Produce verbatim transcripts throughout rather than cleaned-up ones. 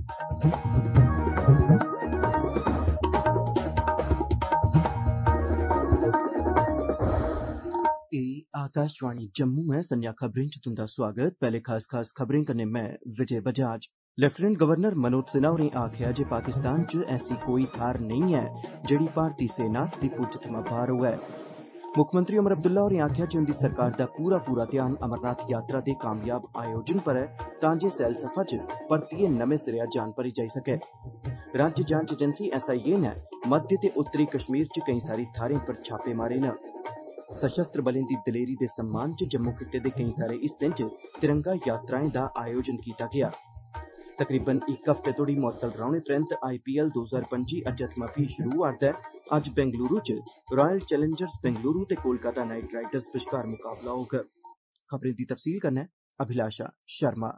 आकाशवाणी जम्मू है। संध्या खबरें च तुंदा स्वागत। पहले खास खास खबरें कन्नै मैं विजय बजाज। लेफ्टिनेंट गवर्नर मनोज सिन्हा होरें आखेआ जे पाकिस्तान च ऐसी कोई थार नेईं ऐ जेह्ड़ी भारती सेना दी पुज्ज थमां बाहर होऐ। मुक्खमंत्री उमर अब्दुल्ला होरें आखेआ जे उंदी सरकार दा पूरा पूरा ध्यान अमरनाथ यात्रा दे कामयाब आयोजन पर है तां जे सैलसफा च परतियै नमें सिरेआ जान भरी जाई सकै। राज्य जांच एजेंसी एस आई ए ने मध्य ते उत्तरी कश्मीर च केईं सारी थाह्रें पर छापे मारे न। सशस्त्र बलें दी दलेरी दे सम्मान च जम्मू खित्ते दे केईं सारे हिस्सें च तिरंगा यात्राएं दा आयोजन कीता गेआ। तकरीबन इक हफ्ते तोड़ी मुअत्तल रौह्ने परैंत आई पी एल दो हजार पंजी अज्जै थमां फ्ही शुरू होआ'रदा ऐ। अज्ज बेंगलुरू च रॉयल चैलेंजर्स बेंगलुरू ते कोलकाता नाइट राइडर्स बश्कार मुकाबला होग। खबरें दी तफसील कन्नै अभिलाषा शर्मा।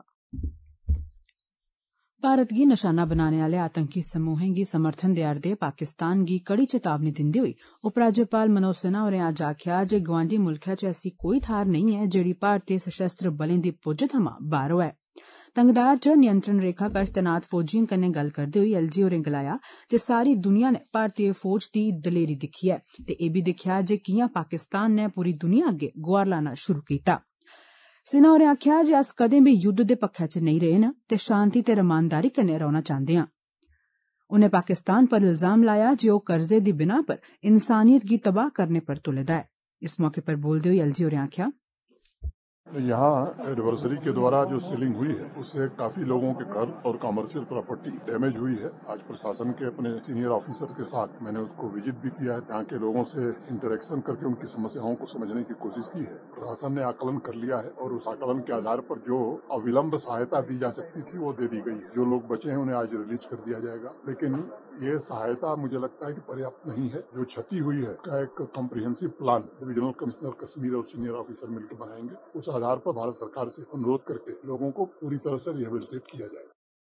भारत गी नशाना बनाने आले आतंकी समूहें गी समर्थन देआ'रदे पाकिस्तान गी कड़ी चेतावनी दिंदे होई उपराज्यपाल मनोज सिन्हा होरें अज्ज आखेआ जे गवांडी मुल्खै च ऐसी कोई थाह्र नेईं ऐ जेह्ड़ी भारतीय सशस्त्र बलें दी पुज्ज थमां बाह्र होऐ। तंगधार च नियंत्रण रेखा कश तैनात फौजियें कन्नै गल्ल करदे होई एल जी होरें गलाया जे सारी दुनिया ने भारतीय फौज दी दलेरी दिक्खी ऐ ते एह् बी दिक्खेआ जे कियां पाकिस्तान नै पूरी दुनिया अग्गे गुहार लाना शुरू कीता। सिन्हा होरें आखेआ जे अस कदें बी युद्ध दे पक्खै च नेईं रेह् न ते शांति ते रमानदारी कन्नै रौह्ना चांह्दे आं। उनें पाकिस्तान पर इल्जाम लाया जे ओह् कर्जे दी बिनाह पर इंसानियत गी तबाह करने पर तुले दा है। इस मौके पर बोलदे होई एल जी होरें आखेआ यहाँ एनिवर्सरी के द्वारा जो सेलिंग हुई है उससे काफी लोगों के घर और कमर्शियल प्रॉपर्टी डैमेज हुई है। आज प्रशासन के अपने सीनियर ऑफिसर के साथ मैंने उसको विजिट भी किया है। यहाँ के लोगों से इंटरेक्शन करके उनकी समस्याओं को समझने की कोशिश की है। प्रशासन ने आकलन कर लिया है और उस आकलन के आधार पर जो अविलंब सहायता दी जा सकती थी वो दे दी गई है। जो लोग बचे हैं उन्हें आज रिलीज कर दिया जाएगा, लेकिन ये सहायता मुझे लगता है कि पर्याप्त नहीं है। जो क्षति हुई है का एक comprehensive plan divisional commissioner Kashmir और सीनियर ऑफिसर मिलकर बनाएंगे। उस आधार पर भारत सरकार से अनुरोध करके लोगों को पूरी तरह से रिहेबिलिटेट किया जाएगा।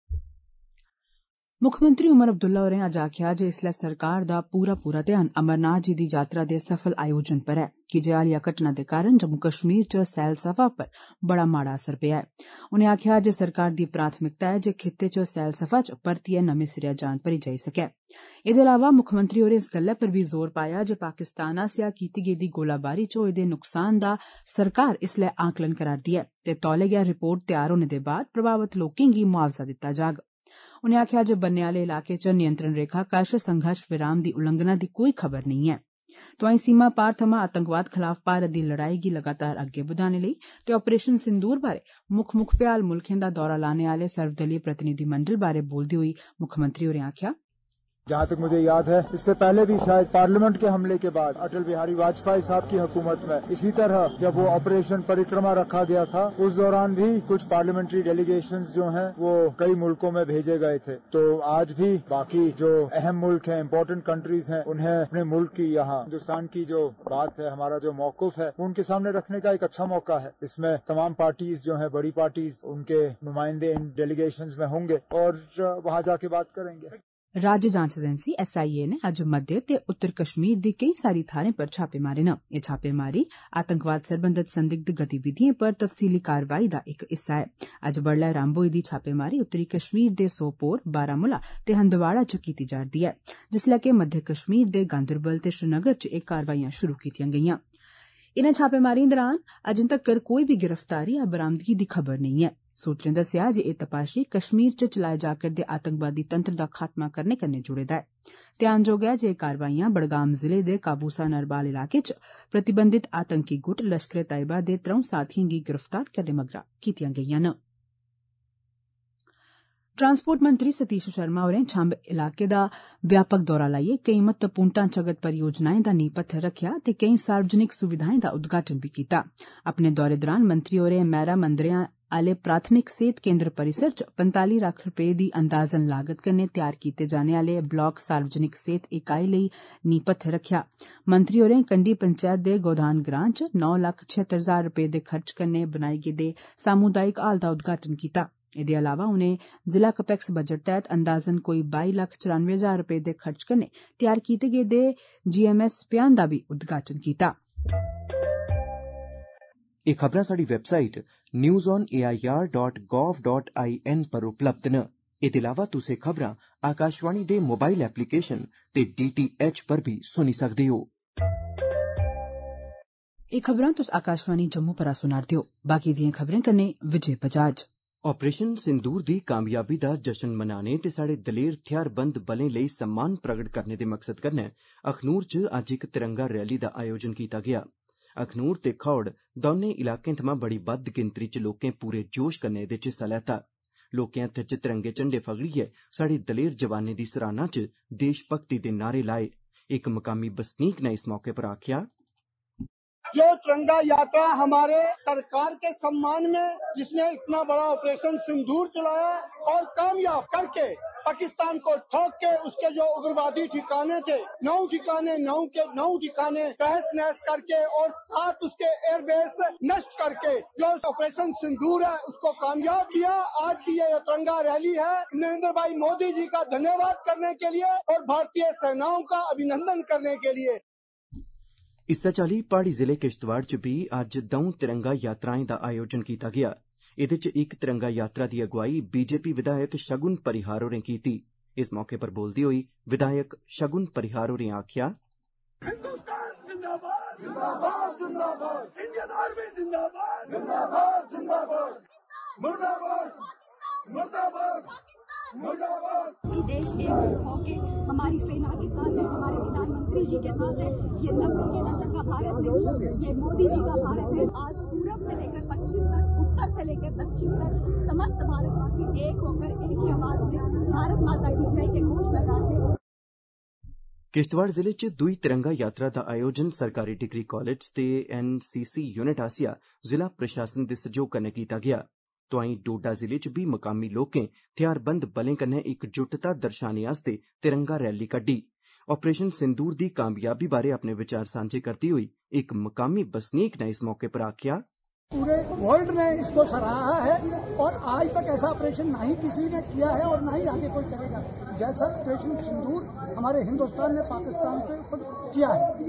मुक्खमंत्री उमर अब्दुल्ला होरें अज्ज आखेआ जे इसलै सरकार दा पूरा पूरा ध्यान अमरनाथ जी दी यात्रा दे सफल आयोजन पर है कि जे हालिया घटना दे कारण जम्मू कश्मीर च सैलसफा पर बड़ा माड़ा असर पेआ है। उनें आखेआ जे सरकार दी प्राथमिकता है जे खित्ते च सैलसफा च परतियै नमें सिरेआ जान भरी जाई सकै। एह्दे अलावा मुक्खमंत्री होरें इस गल्लै पर बी जोर पाया जे पाकिस्तान आसेआ कीती गेदी गोलाबारी च होए दे नुकसान दा सरकार इसलै आकलन करा'रदी ऐ ते तौले गै रिपोर्ट तैयार होने दे बाद प्रभावित लोकें गी मुआवजा दित्ता जाग। उनें आखेआ जे बन्ने आले इलाके च नियंत्रण रेखा कश संघर्ष विराम दी उल्लंघना दी कोई खबर नेईं ऐ। तोआईं सीमा पार थमां आतंकवाद खलाफ भारत दी लड़ाई गी लगातार अग्गे बधाने लेई ते ऑपरेशन सिंदूर बारे मुक्ख मुक्ख भ्याल मुल्खें दा दौरा लाने आले सर्वदलीय प्रतिनिधिमंडल बारे बोलदे होई मुक्खमंत्री होरें आखेआ जहाँ तक मुझे याद है इससे पहले भी शायद पार्लियामेंट के हमले के बाद अटल बिहारी वाजपेयी साहब की हुकूमत में इसी तरह जब वो ऑपरेशन परिक्रमा रखा गया था उस दौरान भी कुछ पार्लियामेंट्री डेलीगेशंस जो हैं वो कई मुल्कों में भेजे गए थे। तो आज भी बाकी जो अहम मुल्क हैं, इम्पोर्टेंट कंट्रीज हैं, उन्हें अपने मुल्क की यहाँ हिंदुस्तान की जो बात है, हमारा जो मौकूफ है, उनके सामने रखने का एक अच्छा मौका है। इसमें तमाम पार्टीज जो है, बड़ी पार्टीज, उनके नुमाइंदे इन डेलीगेशंस में होंगे और वहाँ जाके बात करेंगे। राज्य जांच एजेंसी एस आई ए ने अज्ज मध्य ते उत्तर कश्मीर दी केई सारी थाहरें पर छापे मारे न। एह् छापेमारी आतंकवाद सरबंधत संदिग्ध गतिविधिएं पर तफसीली कारवाई दा इक हिस्सा ऐ। अज्ज बडलै रंभ होई दी छापेमारी उत्तरी कश्मीर दे सोपोर, बारामूला ते हंदवाड़ा च कीती जा'रदी ऐ, जिसलै कि मध्य कश्मीर दे गांदरबल ते श्रीनगर च एह् कारवाईयां शुरू कीतियां गेईयां। इनें छापेमारियें दौरान अजें तक्कर कोई बी गिरफ्तारी या बरामदगी दी खबर नेईं ऐ। सूत्रें दस्सेआ जे एह् तपाशी कश्मीर च चलाए जा करदे आतंकवादी तंत्र दा खात्मा करने कन्नै जुड़े दा ऐ। ध्यानजोग ऐ जे एह् कारवाईयां बडगाम जिले दे काबूसा नरबाल इलाके च प्रतिबंधित आतंकी गुट लश्करे तैयबा दे त्र'ऊं साथिएं गी गिरफ्तार करने मगरा कीतियां गेईयां न। ट्रांसपोर्ट मंत्री सतीश शर्मा होरें छंब इलाके दा व्यापक दौरा लाइयै केई महत्वपूर्ण ढांचागत परियोजनाएं दा नींह पत्थर रखेआ ते केई सार्वजनिक सुविधाएं दा उद्घाटन भी कीता। अपने दौरे दौरान मंत्री होरें मैरा मंदरें आले प्राथमिक सेहत केन्द्र परिसर च पैंताली लक्ख रपेऽ दी अंदाजन लागत कन्नै तैयार कीते जाने आले ब्लॉक सार्वजनिक सेहत इकाई लेई नींह पत्थर रखेआ। मंत्री होरें कंडी पंचैत दे गोधान ग्रां च नौ लक्ख छिहत्तर हजार रपेऽ दे खर्च कन्नै बनाए गेदे सामुदायिक हाल दा उद्घाटन कीता। एह्दे अलावा उनें जिला कपैक्स बजट तैह्त अंदाजन कोई बाई लक्ख चौरानवे हजार रपेऽ दे खर्च कन्नै तैयार कीते गेदे जी एम एस भ्यान दा बी उद्घाटन कीता। एह् खबरां साढ़ी website news on A I R dot gov dot I N पर उपलब्ध न। इहदे इलावा तुसें खबरां आकाशवाणी दे मोबाइल एप्लीकेशन ते डी टी एच पर भी सुनी सकदे हो। एह खबरां तुस आकाशवाणी जम्मू परा सुना'रदे हो। बाकी दियां खबरें कन्नै विजय बजाज। ऑपरेशन सिंदूर दी कामयाबी दा जश्न मनाने ते साढ़े दलेर थेहारबंद बलें लेई सम्मान प्रगट करने दे मकसद कन्नै अखनूर च अज्ज इक तिरंगा रैली दा आयोजन कीता गेआ। अखनूर ते खौड़ दौनें इलाकें थमां बड़ी बद्द गिनतरी च लोकें पूरे जोश कन्नै एह्दे च हिस्सा लैता। लोकें हत्थै च तिरंगे झंडे फगड़ियै साढ़े दलेर जवानें दी सराहना च देश भक्ति दे नारे लाए। इक मकामी बसनीक ने इस मौके पर आखेआ, जो तिरंगा यात्रा हमारे सरकार के सम्मान में जिसने इतना बड़ा ऑपरेशन सिंदूर चलाया और कामयाब करके पाकिस्तान को ठोक के उसके जो उग्रवादी ठिकाने थे नौ ठिकाने नौ के नौ ठिकाने तहस नहस करके और साथ उसके एयरबेस नष्ट करके जो ऑपरेशन सिंदूर है उसको कामयाब किया। आज की ये तिरंगा रैली है नरेंद्र भाई मोदी जी का धन्यवाद करने के लिए और भारतीय सेनाओं का अभिनंदन करने के लिए। इस्सै चाल्ली प्हाड़ी जिले किश्तवाड़ च भी अज्ज दौं तिरंगा यात्राएं दा आयोजन कीता गेआ। एह्दे च इक तिरंगा यात्रा दी अगुवाई बीजेपी विधायक शगुन परिहार होरें कीती। इस मौके पर बोलदे होई विधायक शगुन परिहार होरें आखेआ, हिंदुस्तान जिंदाबाद जिंदाबाद जिंदाबाद इंडियन आर्मी जिंदाबाद जिंदाबाद जिंदाबाद मुर्दाबाद मुर्दाबाद मुर्दाबाद। देश एकजुट होके हमारी सेना के साथ है, हमारे प्रधानमंत्री जी के साथ है। ये नब्बे के दशक का भारत नहीं, ये मोदी जी का भारत है। आज पूरब से लेकर पश्चिम तक, उत्तर से लेकर दक्षिण तक समस्त भारतवासी एक होकर एक ही आवाज में भारत माता की जय के घोष लगाते हैं। किश्तवाड़ जिले च दुई तिरंगा यात्रा दा आयोजन सरकारी डिग्री कॉलेज ते एन सी सी यूनिट आसेआ जिला प्रशासन दे सहयोग कन्नै कीता गेआ। तोआईं डोडा जिले च भी मकामी लोकें थेहारबंद बलें कन्नै इकजुटता दर्शाने आस्ते तिरंगा रैली कड्ढी। ऑपरेशन सिंदूर दी कामयाबी बारे अपने विचार सांझे करते हुए एक मकामी बसनीक ने इस मौके पर आखेआ, पूरे वर्ल्ड ने इसको सराहा है और आज तक ऐसा ऑपरेशन ना ही किसी ने किया है और ना ही आगे कोई करेगा जैसा ऑपरेशन सिंदूर हमारे हिंदुस्तान ने पाकिस्तान के ऊपर किया है।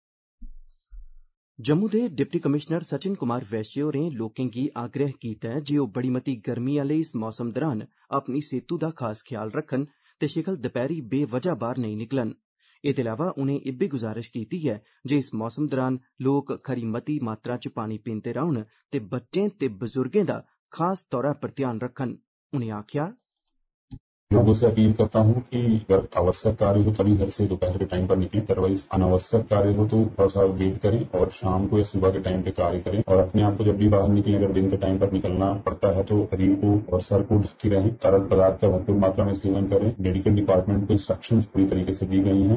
जम्मू दे डिप्टी कमिश्नर सचिन कुमार वैश्य होरें लोकें गी आग्रह कीता ऐ जे ओह् बड़ी मती गर्मी आह्ले इस मौसम दौरान अपनी सेह्तू दा खास ख्याल रक्खन ते शिकल दपैह्री बेवजह बाहर नेईं निकलन। एह्दे अलावा उनें इब्बी गुजारिश कीती ऐ जे इस मौसम दौरान लोक खरी मती मात्रा च पानी पींदे रौह्न ते बच्चें ते बजुर्गें दा खास तौरा पर ध्यान रक्खन। उनें आखेआ, लोगों से अपील करता हूँ कि अगर आवश्यक कार्य हो तभी घर से दोपहर के टाइम पर निकलें, अदरवाइज अनावश्यक कार्य हो तो थोड़ा सा वेट करें और शाम को या सुबह के टाइम पे कार्य करें। और अपने आप को जब भी बाहर निकलें, अगर दिन के टाइम पर निकलना पड़ता है तो शरीर को और सर को ढके रहें, तरल पदार्थ का भरपूर मात्रा में सेवन करें। मेडिकल डिपार्टमेंट को इंस्ट्रक्शंस पूरी तरीके से दी गई हैं।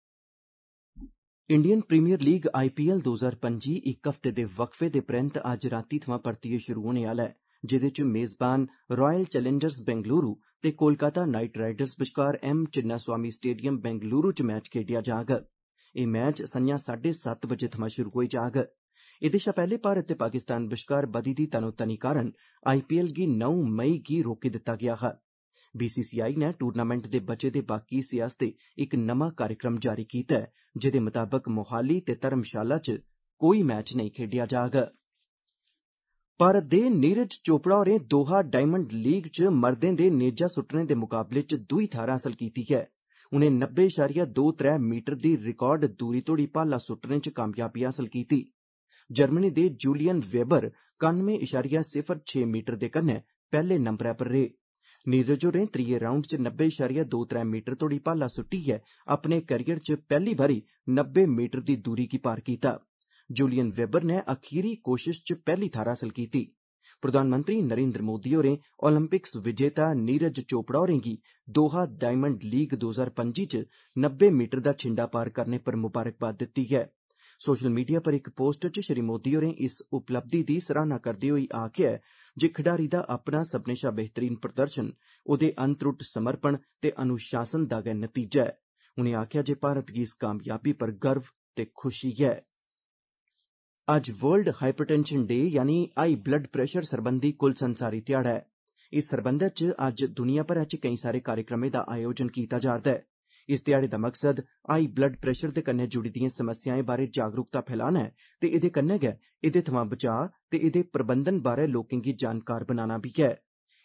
Indian premier league I P L दो हजार पंजी इक हफ्ते दे वक्फे दे परैंत अज्ज रातीं थमां परतियै शुरू होने आह्ला ऐ, जेह्दे च मेजबान रॉयल चैलेंजर्स बेंगलुरु ते कोलकाता नाइट राइडर्स बश्कार एम चिन्नास्वामी स्टेडियम बेंगलुरु च मैच खेड्डेआ जाग। एह् मैच संञा साढे सत्त बजे थमां शुरू होई जाग। एह्दे शा पैह्ले भारत ते पाकिस्तान बश्कार बधी दी तनोतनी कारण आई पी एल गी नौ मई गी रोकी दित्ता गेआ हा। बी सी सी आई ने टूर्नामेंट दे बचे दे बाकी हिस्से आस्तै इक नमां कार्यक्रम जारी कीता ऐ, जेह्दे मताबक मोहाली ते धर्मशाला च कोई मैच नेईं खेड्डेआ जाग। भारत दे नीरज चोपड़ा होरें दोहा डायमंड लीग च मर्दें दे नेजा सुट्टने दे मुकाबले च दुई थाह्र हासल कीती ऐ। उनें नब्बे इशारिया दो त्रै मीटर दी रिकार्ड दूरी तोड़ी भाला सुट्टने च कामयाबी हासल कीती। जर्मनी दे जूलियन वेबर कानुए इशारिया सिफर छे मीटर दे कन्नै पैह्ले नंबरै पर रेह्। नीरज होरें त्रीये राउंड च नब्बे इशारिया दो त्रै मीटर तोड़ी भाला सुट्टियै अपने करियर च पैह्ली बारी नब्बे मीटर दी दूरी गी पार कीता। जूलियन वेबर ने अखीरी कोशिश च पैह्ली थाह्र हासल कीती। प्रधानमंत्री नरेंद्र मोदी होरें ओलंपिक्स विजेता नीरज चोपड़ा होरें गी दोहा डायमंड लीग दो हजार पंजी च नब्बे मीटर दा छिंडा पार करने पर मुबारकबाद दित्ती है। सोशल मीडिया पर एक पोस्ट च श्री मोदी होरें इस उपलब्धि दी सराहना करदे होई आखेआ जे खिडारी दा अपना सभनें शा बेहतरीन प्रदर्शन ओह्दे अनत्रुट समर्पण ते अनुशासन दा गै नतीजा ऐ। उनें आखेआ जे भारत गी इस कामयाबी पर गर्व ते खुशी ऐ। अज्ज वर्ल्ड हाइपरटेंशन डे यानी हाई ब्लड प्रेशर सरबंधी कुल संसारी ध्याड़ा ऐ। इस सरबंधै च अज्ज दुनिया भरै च केईं सारे कार्यक्रमें दा आयोजन कीता जा'रदा ऐ। इस ध्याड़े दा मकसद हाई ब्लड प्रेशर दे कन्नै जुड़ी दिएं समस्याएं बारै जागरूकता फैलाना ऐ ते एह्दे कन्नै गै एह्दे थमां बचाऽ ते एह्दे प्रबंधन बारै लोकें गी जानकार बनाना बी ऐ।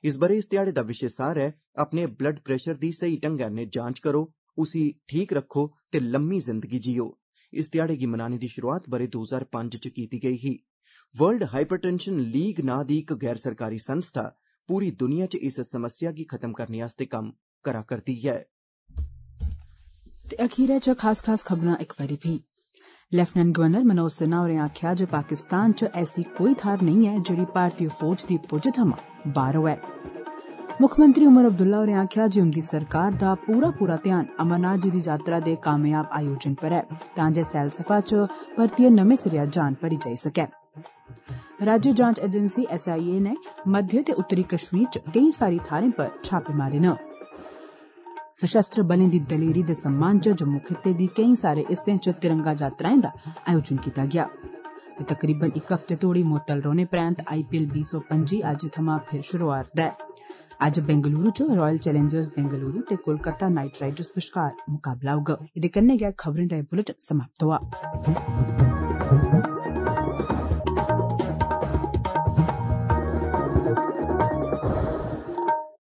इस बरे इस ध्याड़े दा विशे सार है अपने ब्लड प्रेशर दी सही ढंगै नै जांच करो, उसी ठीक रखो ते लम्मी जिंदगी जियो। इस ध्याड़े गी मनाने दी शुरुआत बरे दो हज़ार पांच च कीती गेई ही। वर्ल्ड हाइपरटेंशन लीग नां दी इक गैर सरकारी संस्था पूरी दुनिया च इस समस्या गी खत्म करने आस्तै कम्म करा करदी है। ते अखीरै च खास खास खबरां इक बारी भी। लेफ्टिनेंट गवर्नर मनोज सिन्हा होरें आखेआ जे पाकिस्तान च ऐसी कोई थाह्र नहीं है जेह्ड़ी भारतीय फौज दी पुज्ज थमां बाह्र होऐ। मुक्खमंत्री उमर अब्दुल्ला होरें आखेआ जे उंदी सरकार दा पूरा पूरा ध्यान अमरनाथ जी दी यात्रा दे कामयाब आयोजन पर है तां जे सैलसफा च परतियै नमें सिरेआ जान भरी जाई सकै। राज्य जांच एजेंसी एस आई ए ने मध्य ते उत्तरी कश्मीर च केई सारी थाह्रें पर छापे मारे न। सशस्त्र बलें दी दलेरी दे सम्मान च जम्मू खित्ते दी केई सारे हिस्सें च तिरंगा यात्राएं दा आयोजन कीता गेआ ते तकरीबन इक हफ्ते तोड़ी मुअत्तल रौह्ने परैंत आई पी एल बीह् सौ पंजी अज्ज थमां फिर शुरू होआ रदा ऐ। अज्ज बेंगलुरु च रॉयल चैलेंजर्स बेंगलुरु ते कोलकाता नाइट राइडर्स बश्कार मुकाबला होग। एह्दे कन्नै गै खबरें दा एह् बुलेटिन समाप्त होआ।